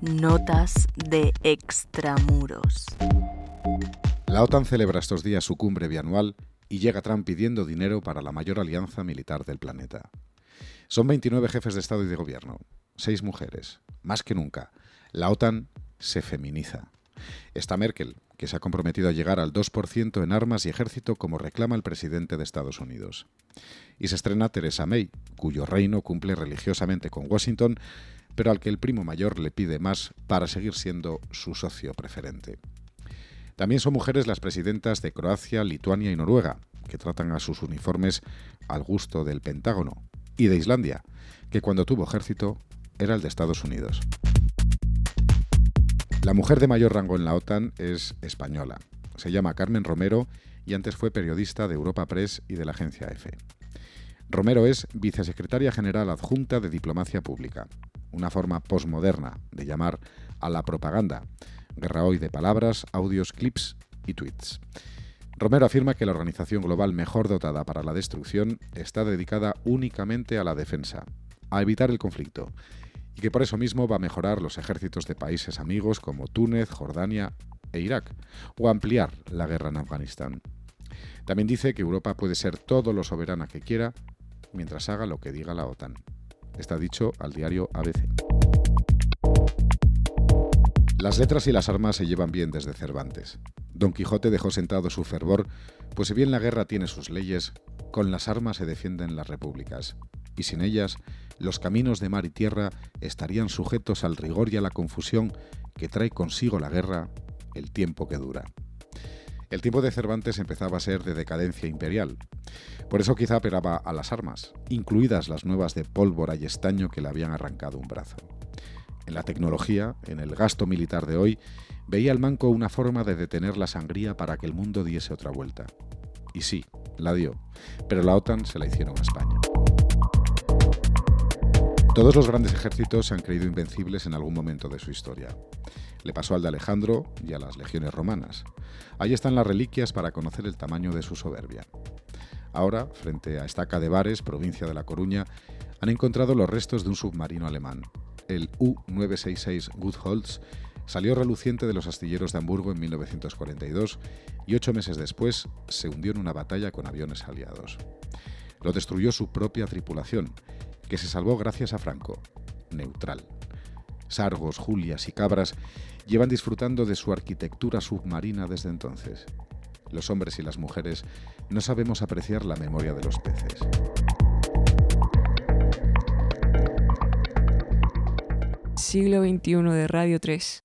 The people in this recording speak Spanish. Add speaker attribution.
Speaker 1: Notas de extramuros.
Speaker 2: La OTAN celebra estos días su cumbre bianual y llega Trump pidiendo dinero para la mayor alianza militar del planeta. Son 29 jefes de Estado y de Gobierno, 6 mujeres. Más que nunca, la OTAN se feminiza. Está Merkel, que se ha comprometido a llegar al 2% en armas y ejército como reclama el presidente de Estados Unidos. Y se estrena Theresa May, cuyo reino cumple religiosamente con Washington, pero al que el primo mayor le pide más para seguir siendo su socio preferente. También son mujeres las presidentas de Croacia, Lituania y Noruega, que tratan a sus uniformes al gusto del Pentágono, y de Islandia, que cuando tuvo ejército era el de Estados Unidos. La mujer de mayor rango en la OTAN es española. Se llama Carmen Romero y antes fue periodista de Europa Press y de la agencia EFE. Romero es vicesecretaria general adjunta de Diplomacia Pública, una forma posmoderna de llamar a la propaganda, guerra hoy de palabras, audios, clips y tweets. Romero afirma que la organización global mejor dotada para la destrucción está dedicada únicamente a la defensa, a evitar el conflicto, y que por eso mismo va a mejorar los ejércitos de países amigos como Túnez, Jordania e Irak, o a ampliar la guerra en Afganistán. También dice que Europa puede ser todo lo soberana que quiera mientras haga lo que diga la OTAN. Está dicho al diario ABC. Las letras y las armas se llevan bien desde Cervantes. Don Quijote dejó sentado su fervor, pues si bien la guerra tiene sus leyes, con las armas se defienden las repúblicas, y sin ellas, los caminos de mar y tierra estarían sujetos al rigor y a la confusión que trae consigo la guerra el tiempo que dura. El tiempo de Cervantes empezaba a ser de decadencia imperial. Por eso quizá apelaba a las armas, incluidas las nuevas de pólvora y estaño que le habían arrancado un brazo. En la tecnología, en el gasto militar de hoy, veía el manco una forma de detener la sangría para que el mundo diese otra vuelta. Y sí, la dio, pero la OTAN se la hicieron a España. Todos los grandes ejércitos se han creído invencibles en algún momento de su historia. Le pasó al de Alejandro y a las legiones romanas. Ahí están las reliquias para conocer el tamaño de su soberbia. Ahora, frente a Estaca de Bares, provincia de La Coruña, han encontrado los restos de un submarino alemán. El U-966 Gutholz salió reluciente de los astilleros de Hamburgo en 1942 y 8 meses después se hundió en una batalla con aviones aliados. Lo destruyó su propia tripulación, que se salvó gracias a Franco, neutral. Sargos, Julias y Cabras llevan disfrutando de su arquitectura submarina desde entonces. Los hombres y las mujeres no sabemos apreciar la memoria de los peces.
Speaker 3: Siglo XXI de Radio 3.